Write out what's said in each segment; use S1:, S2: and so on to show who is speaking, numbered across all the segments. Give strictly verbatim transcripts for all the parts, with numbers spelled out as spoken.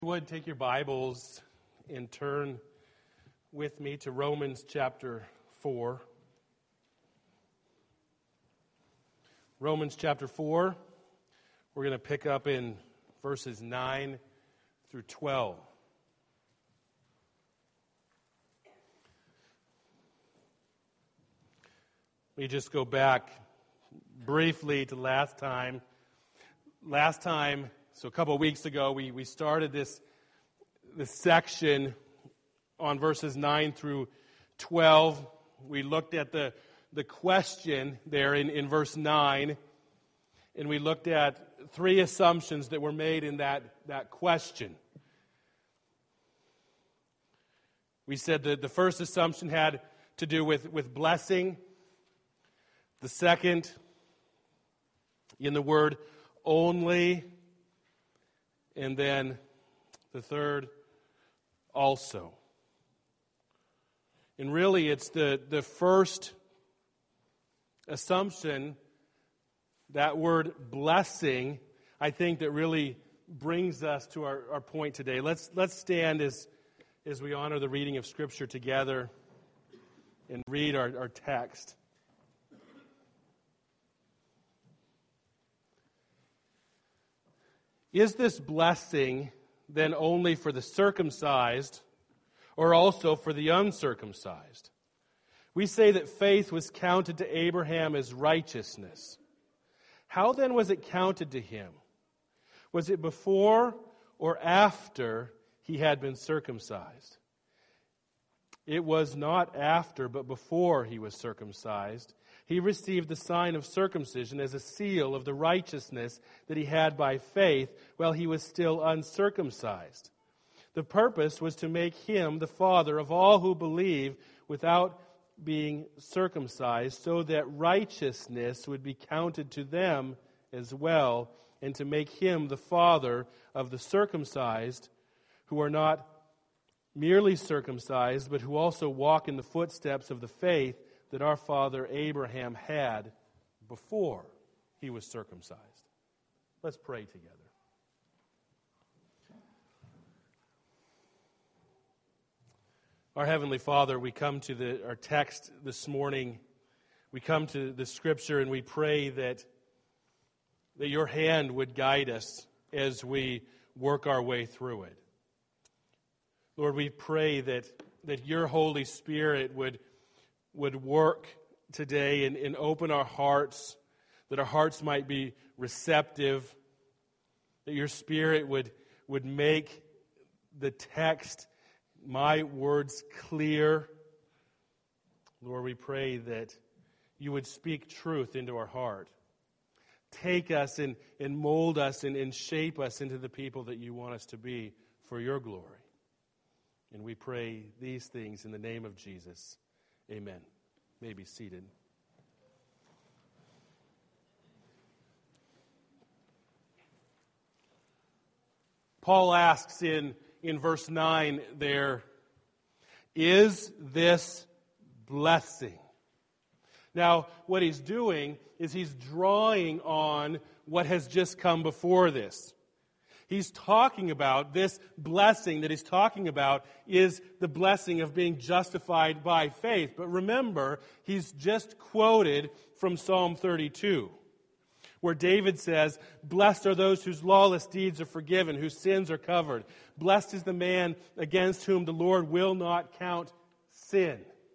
S1: you would take your Bibles and turn with me to Romans chapter four. Romans chapter four, we're going to pick up in verses nine through twelve. Let me just go back briefly to last time. Last time, so a couple of weeks ago, we, we started this, this section on verses nine through twelve. We looked at the, the question there in, in verse nine, and we looked at three assumptions that were made in that, that question. We said that the first assumption had to do with, with blessing. The second, in the word only. And then the third, also. And really, it's the, the first assumption, that word blessing, I think that really brings us to our, our point today. Let's let's stand as, as we honor the reading of Scripture together and read our, our text. Is this blessing then only for the circumcised or also for the uncircumcised? We say that faith was counted to Abraham as righteousness. How then was it counted to him? Was it before or after he had been circumcised? It was not after, but before he was circumcised. He received the sign of circumcision as a seal of the righteousness that he had by faith while he was still uncircumcised. The purpose was to make him the father of all who believe without being circumcised, so that righteousness would be counted to them as well, and to make him the father of the circumcised, who are not merely circumcised, but who also walk in the footsteps of the faith that our father Abraham had before he was circumcised. Let's pray together. Our Heavenly Father, we come to the, our text this morning. We come to the Scripture and we pray that, that your hand would guide us as we work our way through it. Lord, we pray that, that your Holy Spirit would would work today and, and open our hearts, that our hearts might be receptive, that your Spirit would, would make the text, my words, clear. Lord, we pray that you would speak truth into our heart. Take us and, and mold us and, and shape us into the people that you want us to be for your glory. And we pray these things in the name of Jesus. Amen. You may be seated. Paul asks in, in verse nine there, is this blessing? Now, what he's doing is he's drawing on what has just come before this. He's talking about this blessing that he's talking about is the blessing of being justified by faith. But remember, he's just quoted from Psalm thirty-two, where David says, "Blessed are those whose lawless deeds are forgiven, whose sins are covered. Blessed is the man against whom the Lord will not count sin."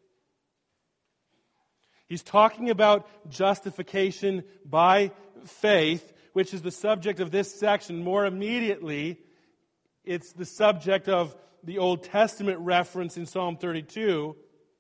S1: He's talking about justification by faith, which is the subject of this section. More immediately, it's the subject of the Old Testament reference in Psalm thirty-two.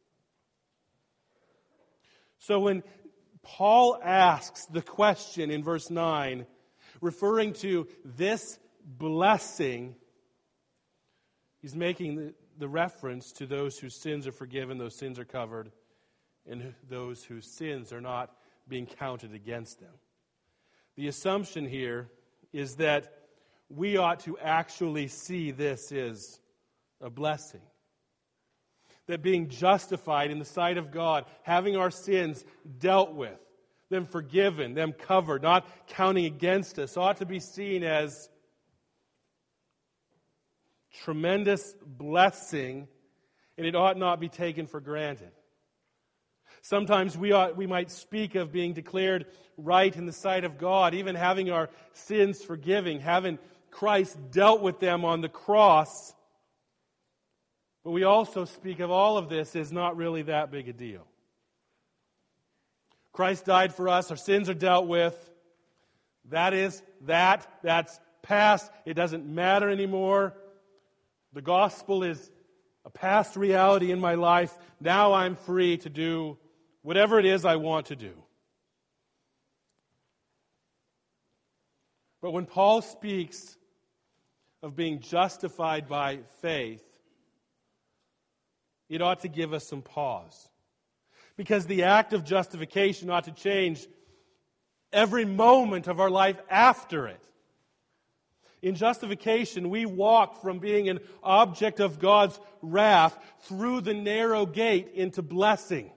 S1: So when Paul asks the question in verse nine, referring to this blessing, he's making the, the reference to those whose sins are forgiven, those sins are covered, and those whose sins are not being counted against them. The assumption here is that we ought to actually see this as a blessing. That being justified in the sight of God, having our sins dealt with, them forgiven, them covered, not counting against us, ought to be seen as tremendous blessing, and it ought not be taken for granted. Sometimes we ought, we might speak of being declared right in the sight of God, even having our sins forgiven, having Christ dealt with them on the cross. But we also speak of all of this as not really that big a deal. Christ died for us, our sins are dealt with. That is that, that's past, it doesn't matter anymore. The gospel is a past reality in my life. Now I'm free to do whatever it is I want to do. But when Paul speaks of being justified by faith, it ought to give us some pause. Because the act of justification ought to change every moment of our life after it. In justification, we walk from being an object of God's wrath through the narrow gate into blessing.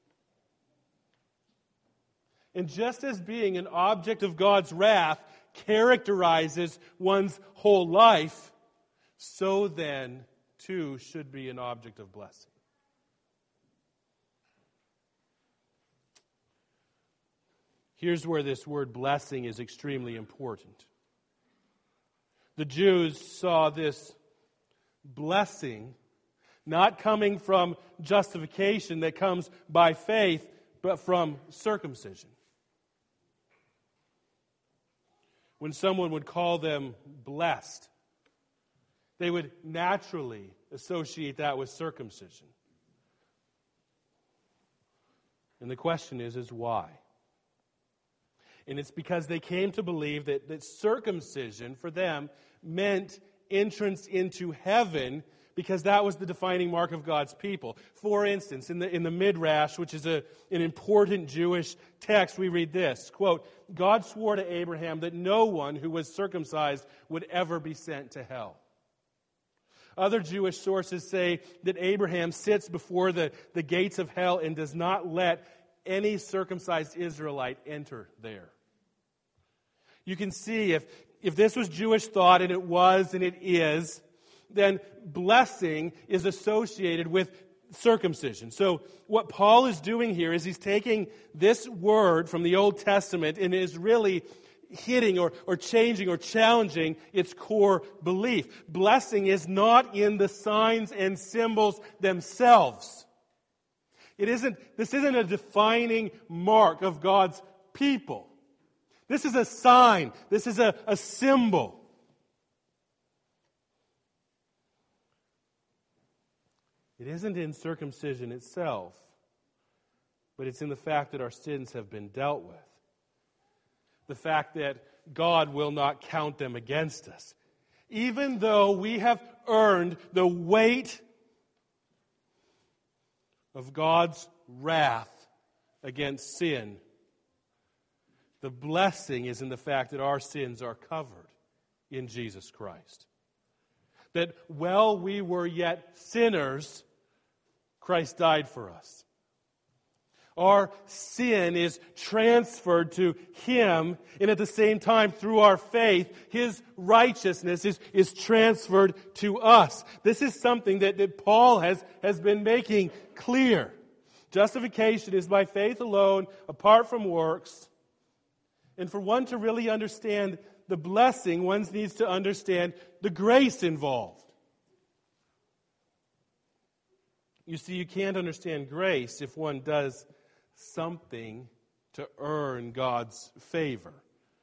S1: And just as being an object of God's wrath characterizes one's whole life, so then, too, should be an object of blessing. Here's where this word blessing is extremely important. The Jews saw this blessing not coming from justification that comes by faith, but from circumcision. When someone would call them blessed, they would naturally associate that with circumcision. And the question is, is why? And it's because they came to believe that, that circumcision for them meant entrance into heaven, because that was the defining mark of God's people. For instance, in the, in the Midrash, which is a, an important Jewish text, we read this, quote, God swore to Abraham that no one who was circumcised would ever be sent to hell. Other Jewish sources say that Abraham sits before the, the gates of hell and does not let any circumcised Israelite enter there. You can see if, if this was Jewish thought, and it was and it is, then blessing is associated with circumcision. So what Paul is doing here is he's taking this word from the Old Testament and is really hitting or, or changing or challenging its core belief. Blessing is not in the signs and symbols themselves. It isn't, this isn't a defining mark of God's people. This is a sign. This is a, a symbol. It isn't in circumcision itself, but it's in the fact that our sins have been dealt with. The fact that God will not count them against us. Even though we have earned the weight of God's wrath against sin, the blessing is in the fact that our sins are covered in Jesus Christ. That while we were yet sinners, Christ died for us. Our sin is transferred to Him, and at the same time, through our faith, His righteousness is, is transferred to us. This is something that, that Paul has, has been making clear. Justification is by faith alone, apart from works. And for one to really understand the blessing, one needs to understand the grace involved. You see, you can't understand grace if one does something to earn God's favor.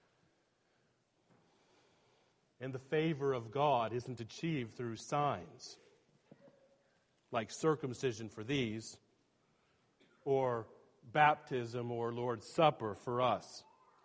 S1: And the favor of God isn't achieved through signs, like circumcision for these, or baptism or Lord's Supper for us.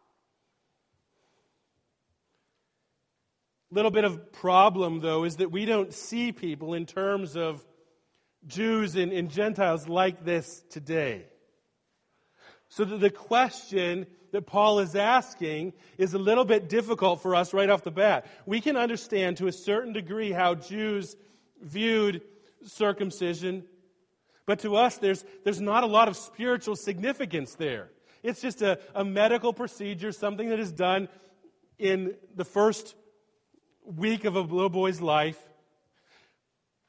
S1: Little bit of problem, though, is that we don't see people in terms of Jews and, and Gentiles like this today. So the question that Paul is asking is a little bit difficult for us right off the bat. We can understand to a certain degree how Jews viewed circumcision, but to us there's, there's not a lot of spiritual significance there. It's just a, a medical procedure, something that is done in the first week of a little boy's life.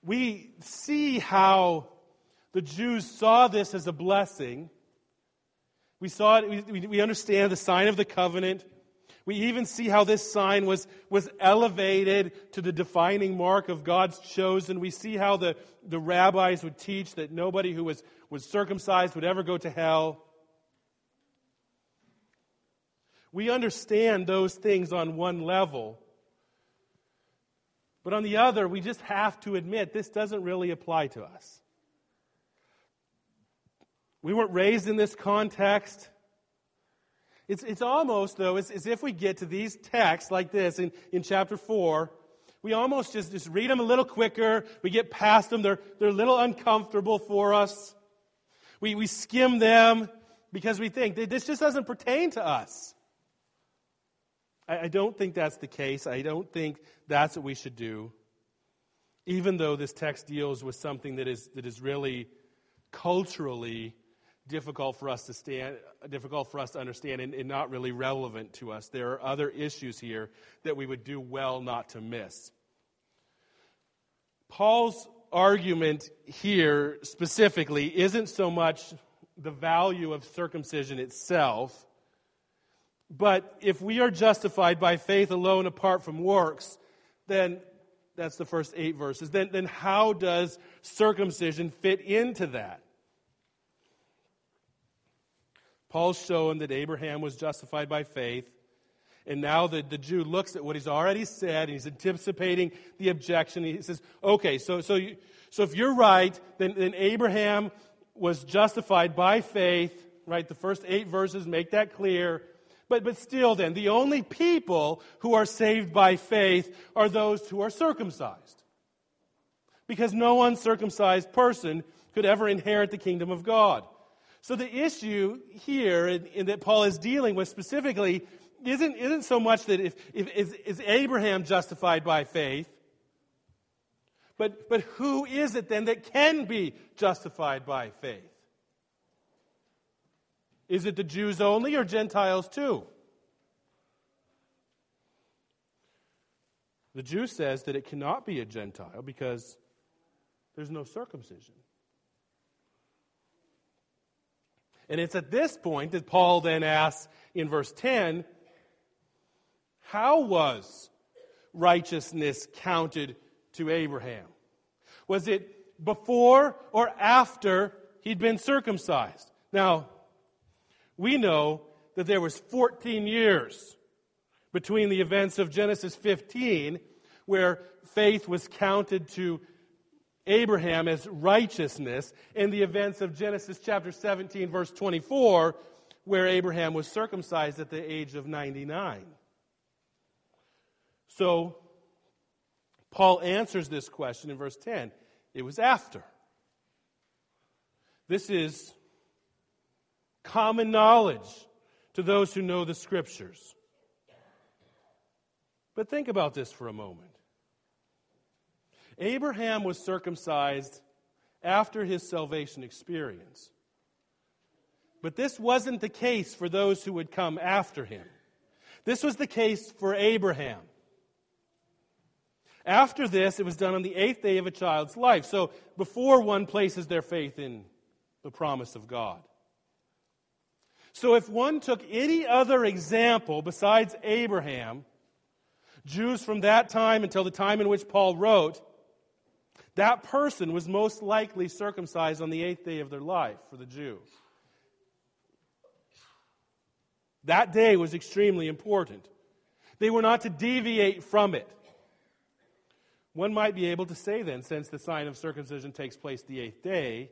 S1: we see how the Jews saw this as a blessing. We saw it, we, we understand the sign of the covenant. We even see how this sign was, was elevated to the defining mark of God's chosen. We see how the, the rabbis would teach that nobody who was, was circumcised would ever go to hell. We understand those things on one level. But on the other, we just have to admit this doesn't really apply to us. We weren't raised in this context. It's, it's almost, though, as, as if we get to these texts like this in, in chapter four, we almost just, just read them a little quicker. We get past them. They're, they're a little uncomfortable for us. We, we skim them because we think this just doesn't pertain to us. I, I don't think that's the case. I don't think that's what we should do. Even though this text deals with something that is that is really culturally difficult for us to stand, difficult for us to understand, and, and not really relevant to us. There are other issues here that we would do well not to miss. Paul's argument here specifically isn't so much the value of circumcision itself, but if we are justified by faith alone apart from works, then that's the first eight verses. Then, then how does circumcision fit into that? Paul's showing that Abraham was justified by faith, and now the, the Jew looks at what he's already said, and he's anticipating the objection. He says, okay, so so you, so if you're right, then, then Abraham was justified by faith, right? The first eight verses make that clear. But, but still then, the only people who are saved by faith are those who are circumcised. Because no uncircumcised person could ever inherit the kingdom of God. So the issue here in, in that Paul is dealing with specifically isn't, isn't so much that if, if is, is Abraham justified by faith, but, but who is it then that can be justified by faith? Is it the Jews only or Gentiles too? The Jew says that it cannot be a Gentile because there's no circumcision. And it's at this point that Paul then asks in verse ten, how was righteousness counted to Abraham? Was it before or after he'd been circumcised? Now, we know that there was fourteen years between the events of Genesis fifteen, where faith was counted to Abraham as righteousness, and the events of Genesis chapter seventeen, verse twenty-four, where Abraham was circumcised at the age of ninety-nine. So, Paul answers this question in verse ten. It was after. This is common knowledge to those who know the Scriptures. But think about this for a moment. Abraham was circumcised after his salvation experience. But this wasn't the case for those who would come after him. This was the case for Abraham. After this, it was done on the eighth day of a child's life. So before one places their faith in the promise of God. So if one took any other example besides Abraham, Jews from that time until the time in which Paul wrote, that person was most likely circumcised on the eighth day of their life for the Jew. That day was extremely important. They were not to deviate from it. One might be able to say then, since the sign of circumcision takes place the eighth day,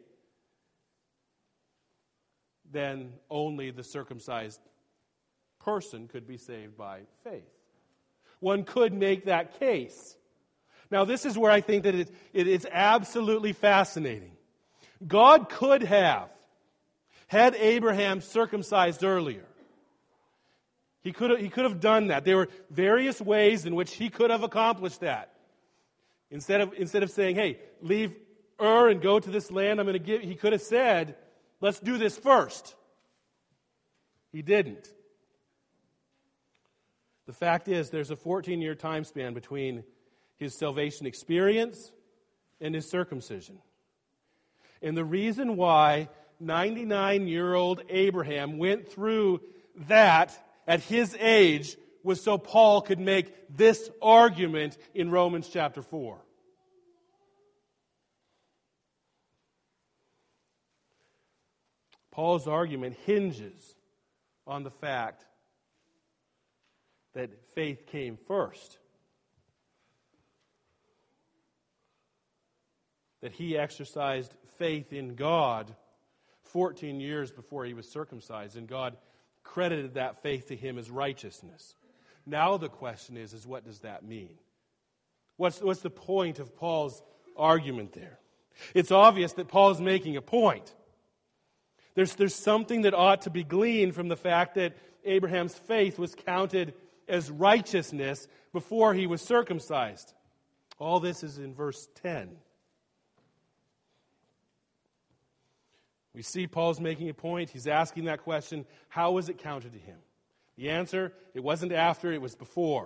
S1: then only the circumcised person could be saved by faith. One could make that case. Now, this is where I think that it, it is absolutely fascinating. God could have had Abraham circumcised earlier. He could have, he could have done that. There were various ways in which he could have accomplished that. Instead of, instead of saying, hey, leave Ur and go to this land I'm going to give, he could have said, let's do this first. He didn't. The fact is, there's a fourteen-year time span between his salvation experience and his circumcision. And the reason why ninety-nine-year-old Abraham went through that at his age was so Paul could make this argument in Romans chapter four. Paul's argument hinges on the fact that faith came first. That he exercised faith in God fourteen years before he was circumcised, and God credited that faith to him as righteousness. Now the question is, is what does that mean? What's, what's the point of Paul's argument there? It's obvious that Paul's making a point. There's, there's something that ought to be gleaned from the fact that Abraham's faith was counted as righteousness before he was circumcised. All this is in verse ten. We see Paul's making a point. He's asking that question, how was it counted to him? The answer, it wasn't after, it was before.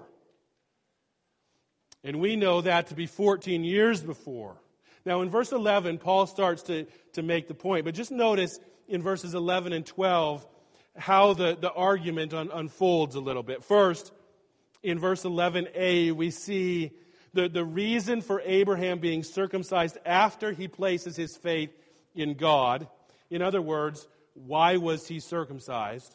S1: And we know that to be fourteen years before. Now in verse eleven, Paul starts to, to make the point. But just notice in verses eleven and twelve how the, the argument un, unfolds a little bit. First, in verse eleven a, we see the, the reason for Abraham being circumcised after he places his faith in God. In other words, why was he circumcised?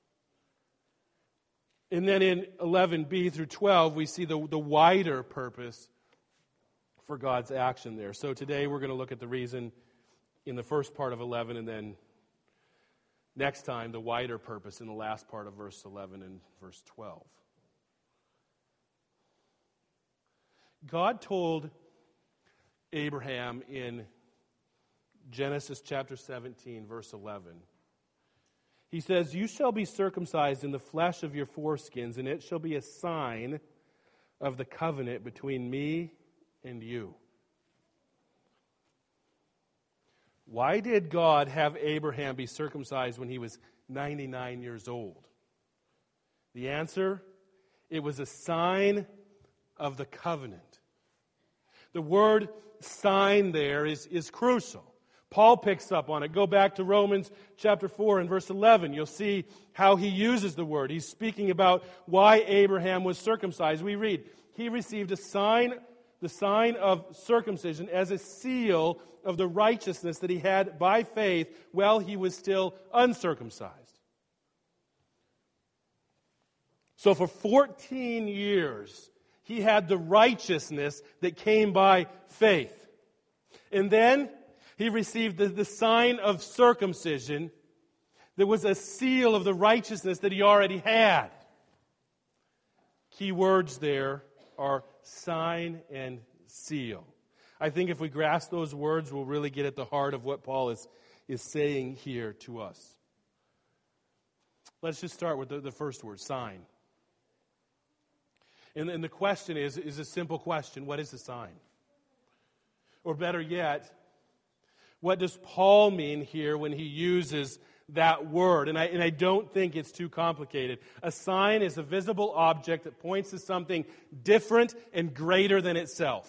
S1: And then in eleven b through twelve, we see the, the wider purpose for God's action there. So today we're going to look at the reason in the first part of eleven, and then next time the wider purpose in the last part of verse eleven and verse twelve. God told Abraham in Genesis chapter seventeen, verse eleven. He says, "You shall be circumcised in the flesh of your foreskins, and it shall be a sign of the covenant between me and you." Why did God have Abraham be circumcised when he was ninety-nine years old? The answer, it was a sign of the covenant. The word sign there is, is crucial. Paul picks up on it. Go back to Romans chapter four and verse eleven. You'll see how he uses the word. He's speaking about why Abraham was circumcised. We read, he received a sign, the sign of circumcision as a seal of the righteousness that he had by faith while he was still uncircumcised. So for fourteen years, he had the righteousness that came by faith. And then he received the, the sign of circumcision that was a seal of the righteousness that he already had. Key words there are sign and seal. I think if we grasp those words, we'll really get at the heart of what Paul is, is saying here to us. Let's just start with the, the first word, sign. And, and the question is, is a simple question. What is a sign? Or better yet, what does Paul mean here when he uses that word? And I, and I don't think it's too complicated. A sign is a visible object that points to something different and greater than itself.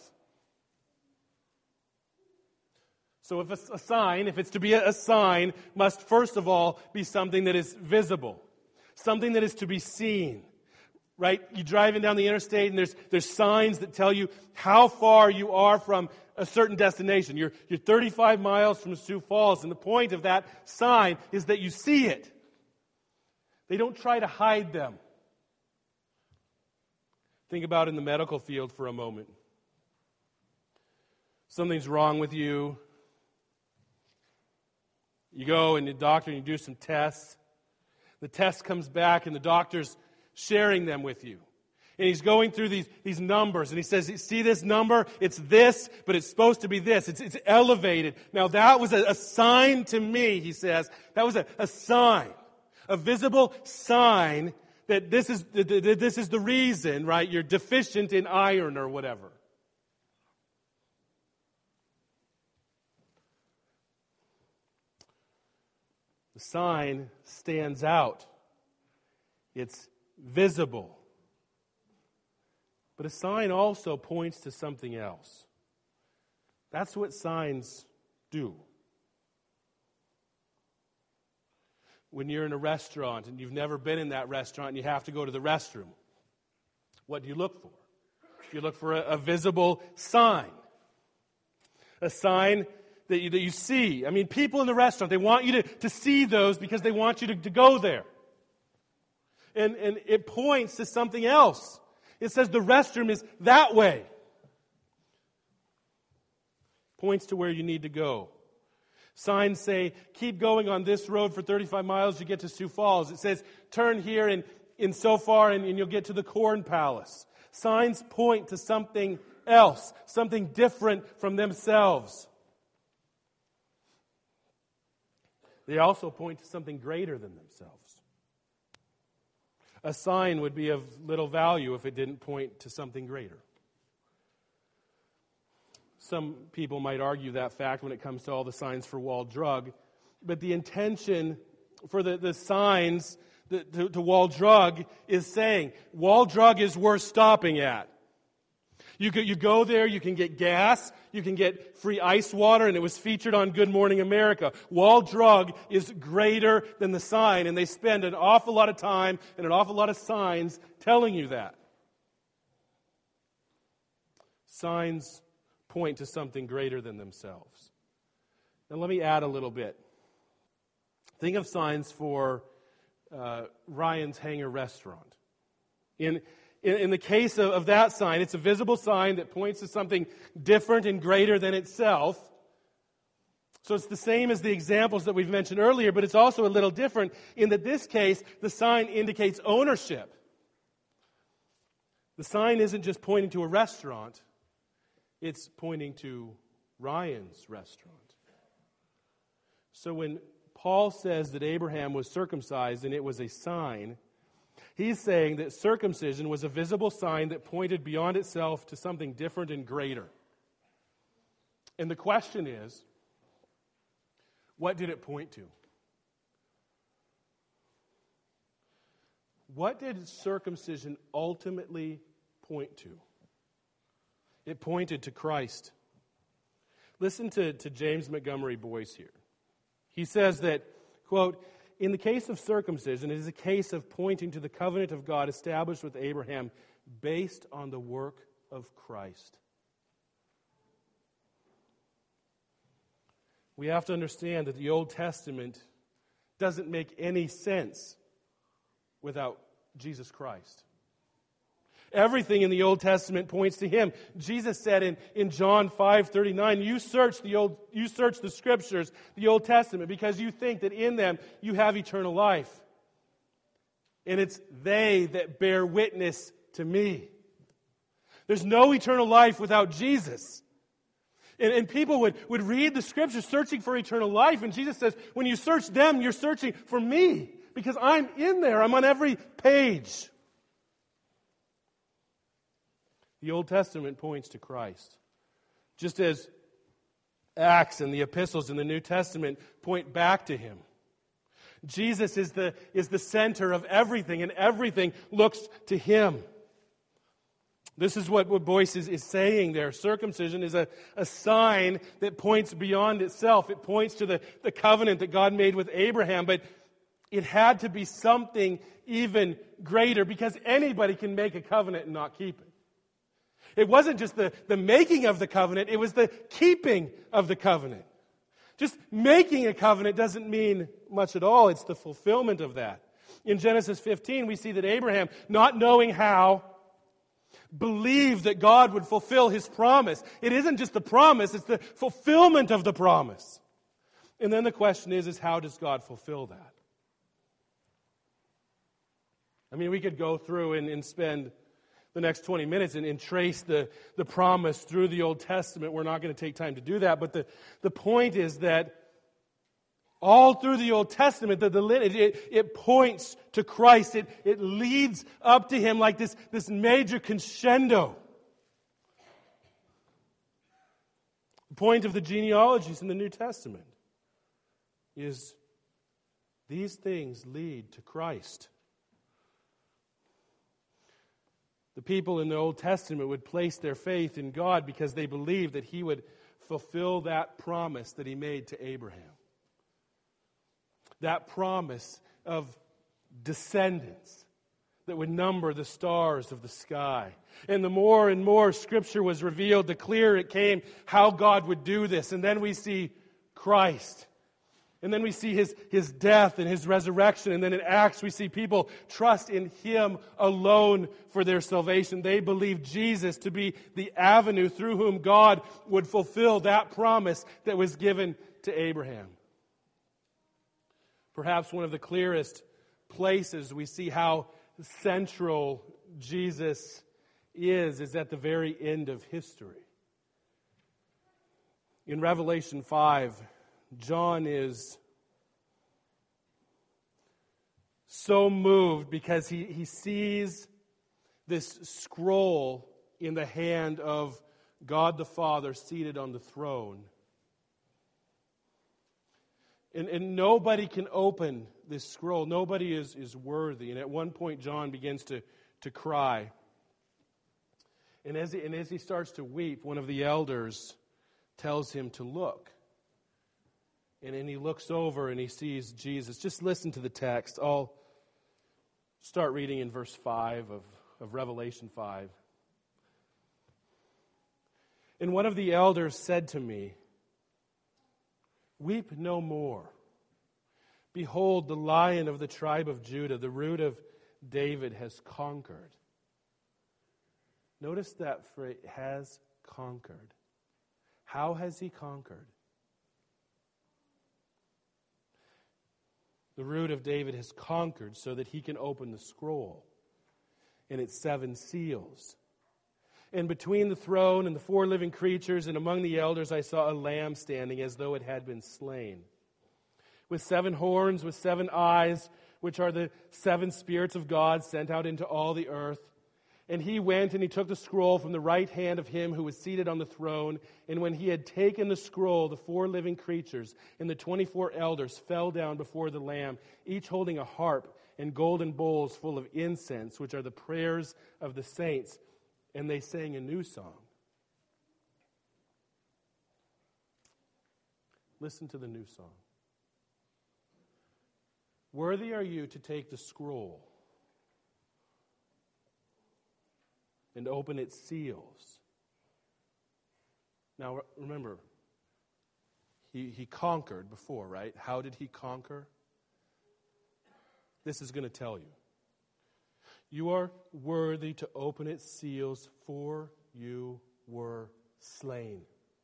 S1: So if a, a sign, if it's to be a, a sign, must first of all be something that is visible. Something that is to be seen. Right? You're driving down the interstate and there's there's signs that tell you how far you are from a certain destination. You're, you're thirty-five miles from Sioux Falls, and the point of that sign is that you see it. They don't try to hide them. Think about in the medical field for a moment. Something's wrong with you. You go and the doctor and you do some tests. The test comes back and the doctor's sharing them with you. And he's going through these, these numbers, and he says, see this number? It's this, but it's supposed to be this. It's, it's elevated. Now that was a, a sign to me, he says. That was a, a sign, a visible sign that this is, that this is the reason, right? You're deficient in iron or whatever. The sign stands out. It's visible. But a sign also points to something else. That's what signs do. When you're in a restaurant and you've never been in that restaurant and you have to go to the restroom, what do you look for? You look for a, a visible sign. A sign that you, that you see. I mean, people in the restaurant, they want you to, to see those because they want you to, to go there. And, and it points to something else. It says the restroom is that way. Points to where you need to go. Signs say, keep going on this road for thirty-five miles, you get to Sioux Falls. It says, turn here and in so far and, and you'll get to the Corn Palace. Signs point to something else, something different from themselves. They also point to something greater than themselves. A sign would be of little value if it didn't point to something greater. Some people might argue that fact when it comes to all the signs for Wall Drug, but the intention for the, the signs the, to, to Wall Drug is saying, Wall Drug is worth stopping at. You, could, you go there, you can get gas, you can get free ice water, and it was featured on Good Morning America. Wall Drug is greater than the sign, and they spend an awful lot of time and an awful lot of signs telling you that. Signs point to something greater than themselves. Now let me add a little bit. Think of signs for uh, Ryan's Hangar Restaurant. In, in, in the case of, of that sign, it's a visible sign that points to something different and greater than itself. So it's the same as the examples that we've mentioned earlier, but it's also a little different in that this case, the sign indicates ownership. The sign isn't just pointing to a restaurant. It's pointing to Ryan's restaurant. So when Paul says that Abraham was circumcised and it was a sign, he's saying that circumcision was a visible sign that pointed beyond itself to something different and greater. And the question is, what did it point to? What did circumcision ultimately point to? It pointed to Christ. Listen to, to James Montgomery Boyce here. He says that, quote, in the case of circumcision, it is a case of pointing to the covenant of God established with Abraham based on the work of Christ. We have to understand that the Old Testament doesn't make any sense without Jesus Christ. Everything in the Old Testament points to Him. Jesus said in, in John five thirty-nine, you search the old, you search the Scriptures, the Old Testament, because you think that in them you have eternal life. And it's they that bear witness to me. There's no eternal life without Jesus. And, and people would, would read the Scriptures searching for eternal life, and Jesus says, when you search them, you're searching for me, because I'm in there. I'm on every page. The Old Testament points to Christ. Just as Acts and the epistles in the New Testament point back to Him. Jesus is the, is the center of everything, and everything looks to Him. This is what, what Boyce is, is saying there. Circumcision is a, a sign that points beyond itself. It points to the, the covenant that God made with Abraham, but it had to be something even greater, because anybody can make a covenant and not keep it. It wasn't just the, the making of the covenant, it was the keeping of the covenant. Just making a covenant doesn't mean much at all. It's the fulfillment of that. In Genesis fifteen, we see that Abraham, not knowing how, believed that God would fulfill His promise. It isn't just the promise, it's the fulfillment of the promise. And then the question is, is how does God fulfill that? I mean, we could go through and, and spend the next twenty minutes and, and trace the, the promise through the Old Testament. We're not going to take time to do that. But the, the point is that all through the Old Testament, the, the lineage, it, it points to Christ. It, it leads up to Him like this, this major crescendo. The point of the genealogies in the New Testament is these things lead to Christ. The people in the Old Testament would place their faith in God because they believed that He would fulfill that promise that He made to Abraham. That promise of descendants that would number the stars of the sky. And the more and more Scripture was revealed, the clearer it came how God would do this. And then we see Christ. And then we see His, His death and His resurrection. And then in Acts we see people trust in Him alone for their salvation. They believe Jesus to be the avenue through whom God would fulfill that promise that was given to Abraham. Perhaps one of the clearest places we see how central Jesus is is at the very end of history. In Revelation five, John is so moved because he, he sees this scroll in the hand of God the Father seated on the throne. And, and nobody can open this scroll. Nobody is, is worthy. And at one point, John begins to, to cry. And as, he, and as he starts to weep, one of the elders tells him to look. And then he looks over and he sees Jesus. Just listen to the text. I'll start reading in verse five of, of Revelation five. And one of the elders said to me, "Weep no more. Behold, the Lion of the tribe of Judah, the root of David, has conquered." Notice that phrase, has conquered. How has He conquered? The root of David has conquered so that He can open the scroll and its seven seals. And between the throne and the four living creatures and among the elders I saw a lamb standing as though it had been slain, with seven horns, with seven eyes, which are the seven spirits of God sent out into all the earth. And He went and He took the scroll from the right hand of Him who was seated on the throne. And when He had taken the scroll, the four living creatures and the twenty-four elders fell down before the Lamb, each holding a harp and golden bowls full of incense, which are the prayers of the saints. And they sang a new song. Listen to the new song. Worthy are you to take the scroll and open its seals. Now remember, he, he conquered before, right? How did He conquer? This is going to tell you. You are worthy to open its seals, for you were slain.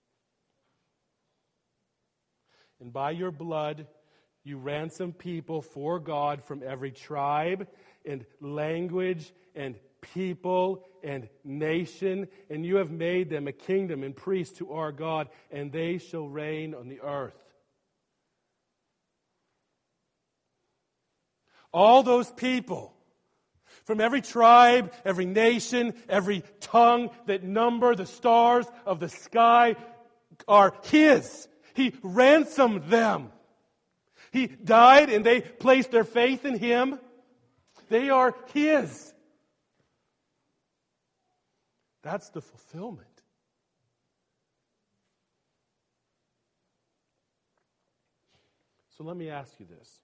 S1: And by your blood you ransomed people for God from every tribe and language and people and nation, and you have made them a kingdom and priests to our God, and they shall reign on the earth. All those people from every tribe, every nation, every tongue that number the stars of the sky are His. He ransomed them. He died and they placed their faith in Him. They are His. That's the fulfillment. So let me ask you this.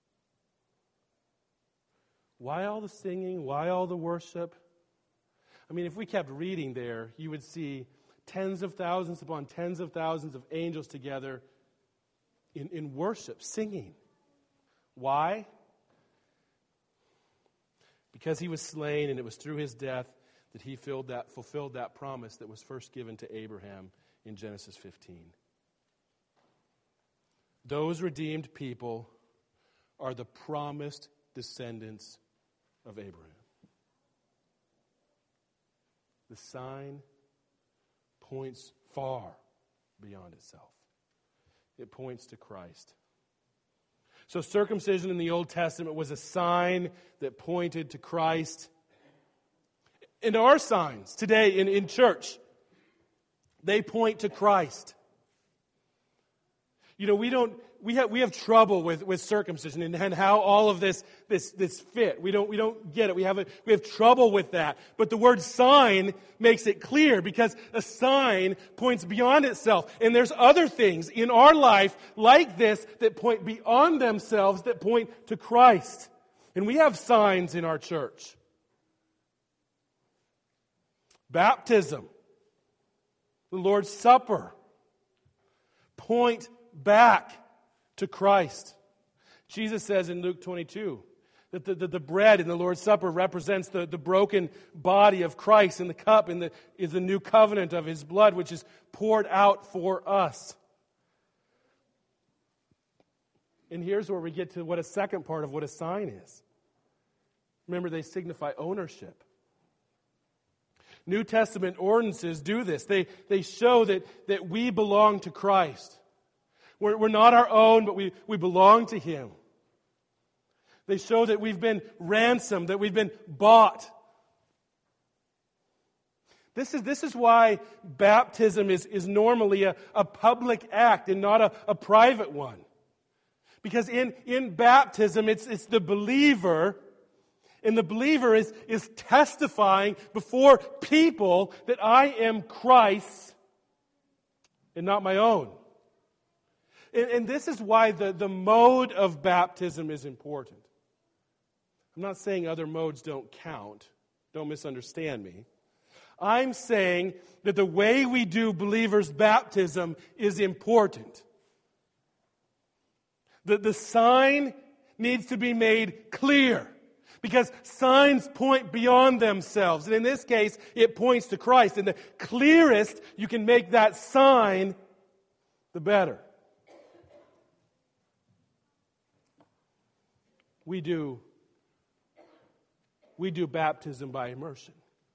S1: Why all the singing? Why all the worship? I mean, if we kept reading there, you would see tens of thousands upon tens of thousands of angels together in, in worship, singing. Why? Because He was slain, and it was through His death that He filled that, fulfilled that promise that was first given to Abraham in Genesis fifteen. Those redeemed people are the promised descendants of Abraham. The sign points far beyond itself. It points to Christ. So circumcision in the Old Testament was a sign that pointed to Christ. And our signs today in, in church, they point to Christ. You know, we don't we have we have trouble with, with circumcision and, and how all of this this this fit. We don't we don't get it. We have a, we have trouble with that. But the word sign makes it clear, because a sign points beyond itself. And there's other things in our life like this that point beyond themselves, that point to Christ. And we have signs in our church. Baptism, the Lord's Supper, point back to Christ. Jesus says in Luke twenty-two that the, the, the bread in the Lord's Supper represents the, the broken body of Christ, and the cup in the, is the new covenant of His blood, which is poured out for us. And here's where we get to what a second part of what a sign is. Remember, they signify ownership. New Testament ordinances do this. They, they show that, that we belong to Christ. We're, we're not our own, but we, we belong to Him. They show that we've been ransomed, that we've been bought. This is, this is why baptism is, is normally a, a public act and not a, a private one. Because in, in baptism, it's, it's the believer, and the believer is, is testifying before people that I am Christ's and not my own. And, and this is why the, the mode of baptism is important. I'm not saying other modes don't count. Don't misunderstand me. I'm saying that the way we do believers' baptism is important. The, the sign needs to be made clear, because signs point beyond themselves. And in this case, it points to Christ. And the clearest you can make that sign, the better. We do, we do baptism by immersion.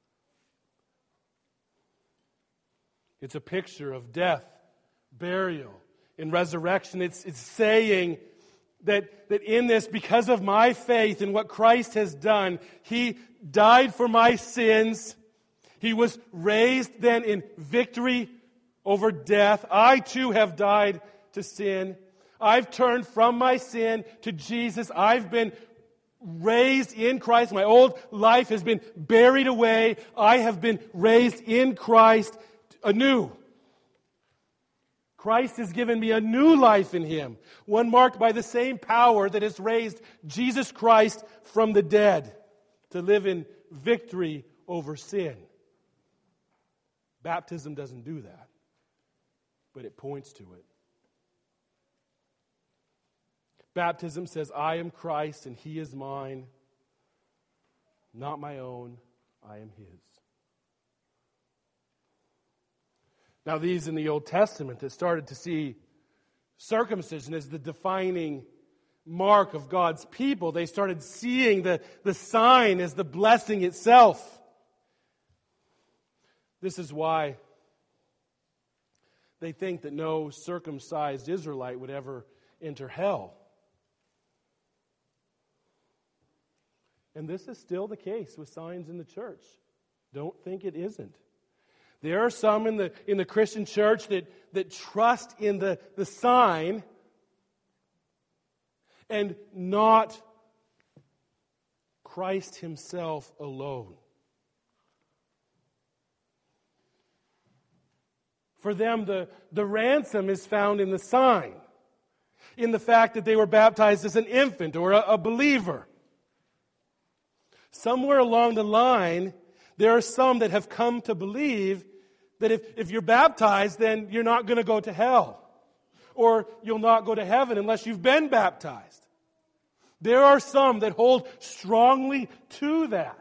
S1: It's a picture of death, burial, and resurrection. It's, it's saying that, that in this, because of my faith in what Christ has done, He died for my sins. He was raised then in victory over death. I too have died to sin. I've turned from my sin to Jesus. I've been raised in Christ. My old life has been buried away. I have been raised in Christ anew. Christ has given me a new life in Him, one marked by the same power that has raised Jesus Christ from the dead to live in victory over sin. Baptism doesn't do that, but it points to it. Baptism says, I am Christ and He is mine, not my own, I am His. Now, these in the Old Testament that started to see circumcision as the defining mark of God's people, they started seeing the, the sign as the blessing itself. This is why they think that no circumcised Israelite would ever enter hell. And this is still the case with signs in the church. Don't think it isn't. There are some in the in the Christian church that, that trust in the, the sign and not Christ Himself alone. For them, the, the ransom is found in the sign, in the fact that they were baptized as an infant or a, a believer. Somewhere along the line, there are some that have come to believe that if, if you're baptized, then you're not going to go to hell. Or you'll not go to heaven unless you've been baptized. There are some that hold strongly to that.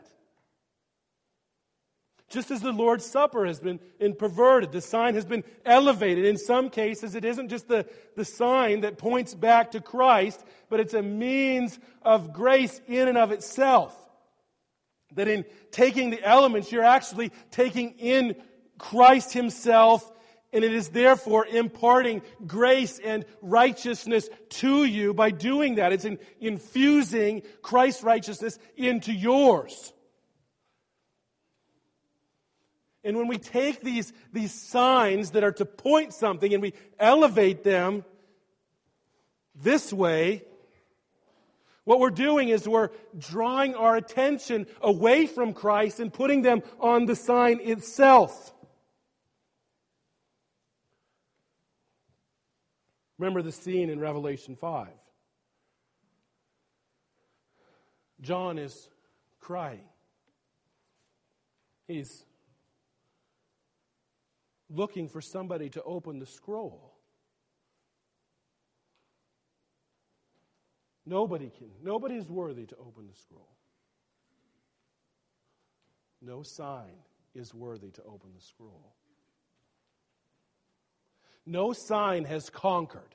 S1: Just as the Lord's Supper has been, been perverted, the sign has been elevated. In some cases, it isn't just the, the sign that points back to Christ, but it's a means of grace in and of itself. That in taking the elements, you're actually taking in Christ Himself, and it is therefore imparting grace and righteousness to you by doing that. It's in infusing Christ's righteousness into yours. And when we take these, these signs that are to point something and we elevate them, this way, what we're doing is we're drawing our attention away from Christ and putting them on the sign itself. Remember the scene in Revelation five. John is crying. He's looking for somebody to open the scroll. Nobody can. Nobody is worthy to open the scroll. No sign is worthy to open the scroll. No sign has conquered.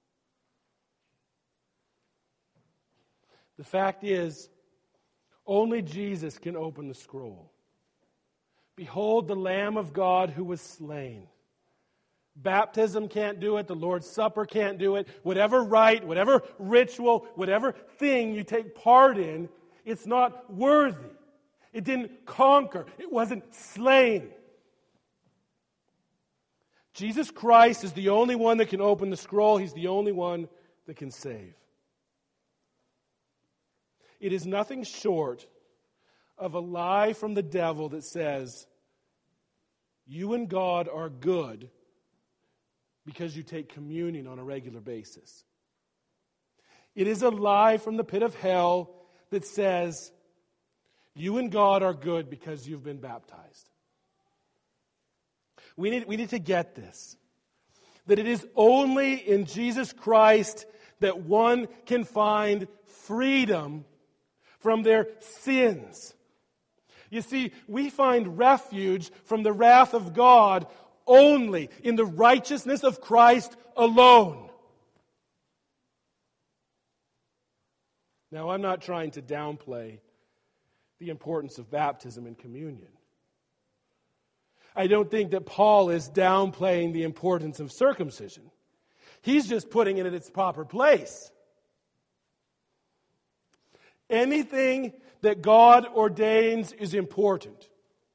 S1: The fact is, only Jesus can open the scroll. Behold the Lamb of God who was slain. Baptism can't do it. The Lord's Supper can't do it. Whatever rite, whatever ritual, whatever thing you take part in, it's not worthy. It didn't conquer. It wasn't slain. Jesus Christ is the only one that can open the scroll. He's the only one that can save. It is nothing short of a lie from the devil that says, you and God are good because you take communion on a regular basis. It is a lie from the pit of hell that says, you and God are good because you've been baptized. We need, we need to get this. That it is only in Jesus Christ that one can find freedom from their sins. You see, we find refuge from the wrath of God only in the righteousness of Christ alone. Now, I'm not trying to downplay the importance of baptism and communion. I don't think that Paul is downplaying the importance of circumcision. He's just putting it in its proper place. Anything that God ordains is important.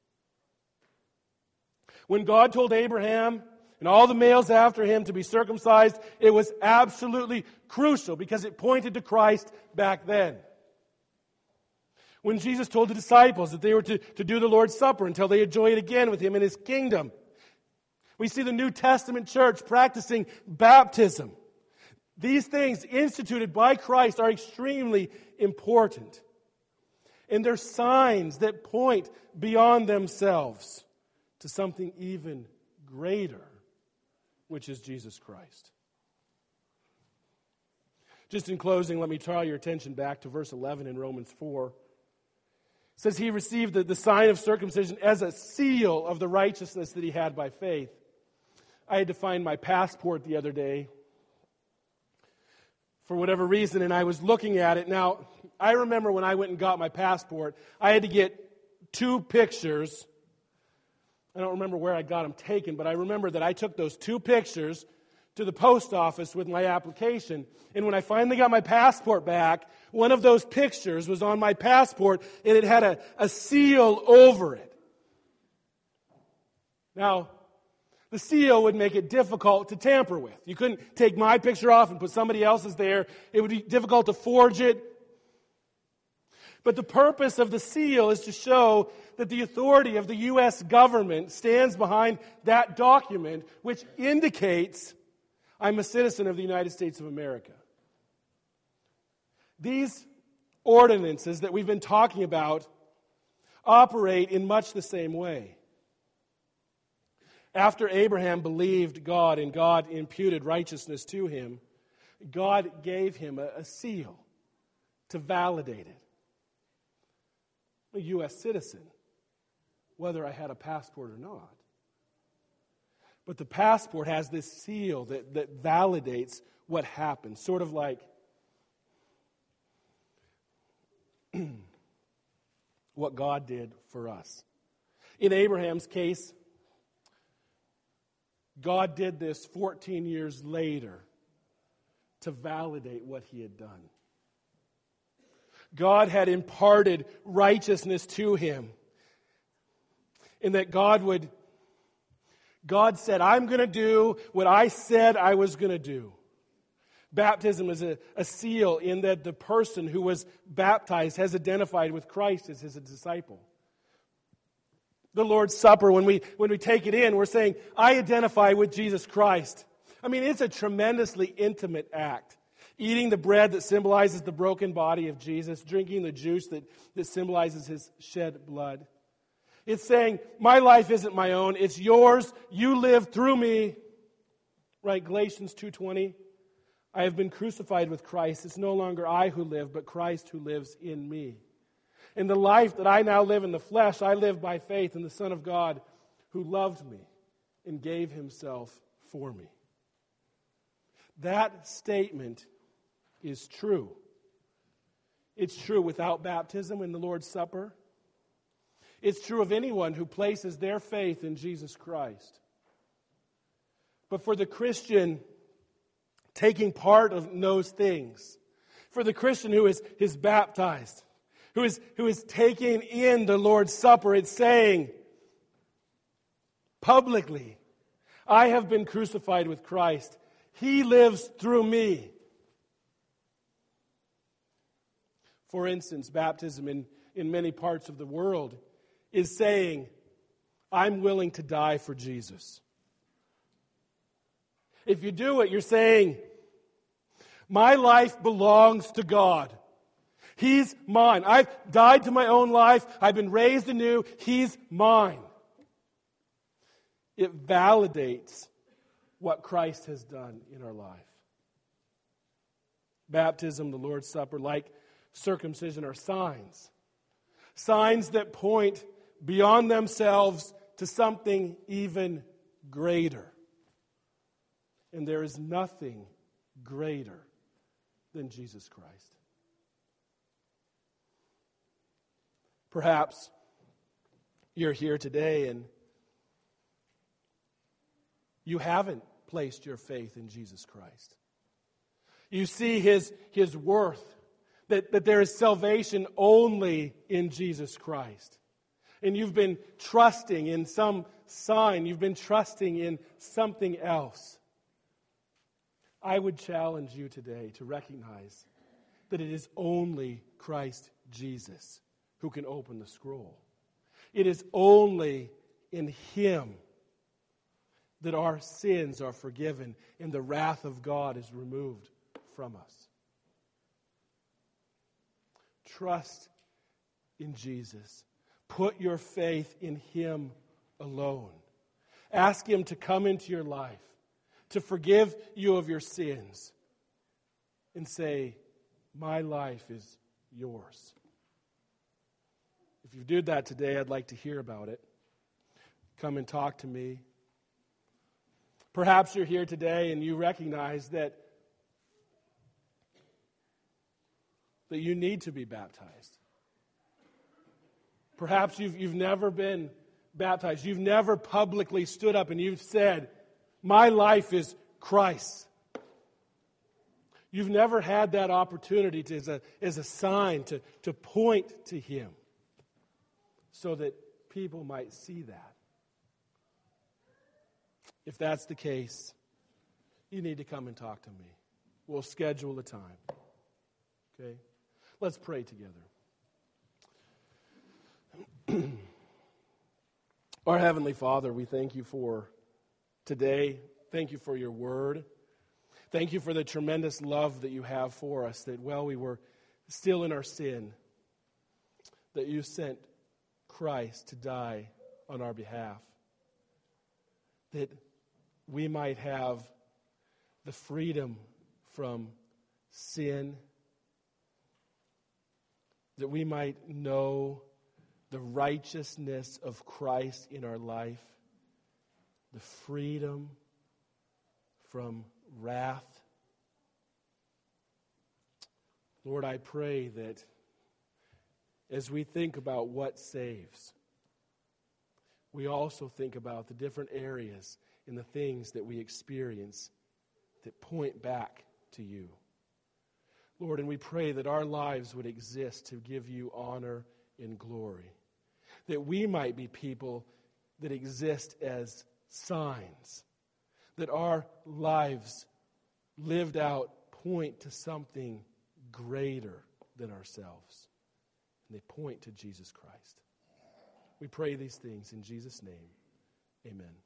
S1: When God told Abraham and all the males after him to be circumcised, it was absolutely crucial because it pointed to Christ back then. When Jesus told the disciples that they were to, to do the Lord's Supper until they had joined again with Him in His kingdom, we see the New Testament church practicing baptism. These things instituted by Christ are extremely important. And they're signs that point beyond themselves to something even greater, which is Jesus Christ. Just in closing, let me draw your attention back to verse eleven in Romans four. It says he received the, the sign of circumcision as a seal of the righteousness that he had by faith. I had to find my passport the other day for whatever reason, and I was looking at it. Now, I remember when I went and got my passport, I had to get two pictures. I don't remember where I got them taken, but I remember that I took those two pictures to the post office with my application. And when I finally got my passport back, one of those pictures was on my passport, and it had a, a seal over it. Now, the seal would make it difficult to tamper with. You couldn't take my picture off and put somebody else's there. It would be difficult to forge it. But the purpose of the seal is to show that the authority of the U S government stands behind that document, which indicates I'm a citizen of the United States of America. These ordinances that we've been talking about operate in much the same way. After Abraham believed God and God imputed righteousness to him, God gave him a, a seal to validate it. I'm a U S citizen, whether I had a passport or not. But the passport has this seal that, that validates what happened, sort of like what God did for us. In Abraham's case, God did this fourteen years later to validate what he had done. God had imparted righteousness to him. In that God would, God said, I'm going to do what I said I was going to do. Baptism is a, a seal in that the person who was baptized has identified with Christ as his disciple. The Lord's Supper, when we, when we take it in, we're saying, I identify with Jesus Christ. I mean, it's a tremendously intimate act. Eating the bread that symbolizes the broken body of Jesus, drinking the juice that, that symbolizes his shed blood. It's saying, my life isn't my own, it's yours, you live through me. Right, Galatians two twenty. I have been crucified with Christ. It's no longer I who live, but Christ who lives in me. In the life that I now live in the flesh, I live by faith in the Son of God who loved me and gave himself for me. That statement is true. It's true without baptism in the Lord's Supper. It's true of anyone who places their faith in Jesus Christ. But for the Christian, taking part of those things, for the Christian who is, is baptized, who is, who is taking in the Lord's Supper, it's saying publicly, I have been crucified with Christ. He lives through me. For instance, baptism in, in many parts of the world is saying, I'm willing to die for Jesus. If you do it, you're saying, my life belongs to God. He's mine. I've died to my own life. I've been raised anew. He's mine. It validates what Christ has done in our life. Baptism, the Lord's Supper, like circumcision, are signs. Signs that point beyond themselves to something even greater. And there is nothing greater than Jesus Christ. Perhaps you're here today and you haven't placed your faith in Jesus Christ. You see his, his worth, that, that there is salvation only in Jesus Christ. And you've been trusting in some sign, you've been trusting in something else. I would challenge you today to recognize that it is only Christ Jesus who can open the scroll. It is only in him that our sins are forgiven and the wrath of God is removed from us. Trust in Jesus. Put your faith in him alone. Ask him to come into your life, to forgive you of your sins, and say, my life is yours. If you did that today, I'd like to hear about it. Come and talk to me. Perhaps you're here today and you recognize that, that you need to be baptized. Perhaps you've, you've never been baptized. You've never publicly stood up and you've said, my life is Christ. You've never had that opportunity to, as, a, as a sign to, to point to him so that people might see that. If that's the case, you need to come and talk to me. We'll schedule a time. Okay? Let's pray together. Our Heavenly Father, we thank you for today. Thank you for your word. Thank you for the tremendous love that you have for us, that while we were still in our sin, that you sent Christ to die on our behalf, that we might have the freedom from sin, that we might know the righteousness of Christ in our life, the freedom from wrath. Lord, I pray that as we think about what saves, we also think about the different areas in the things that we experience that point back to you. Lord, and we pray that our lives would exist to give you honor and glory, that we might be people that exist as signs, that our lives lived out point to something greater than ourselves. And they point to Jesus Christ. We pray these things in Jesus' name. Amen.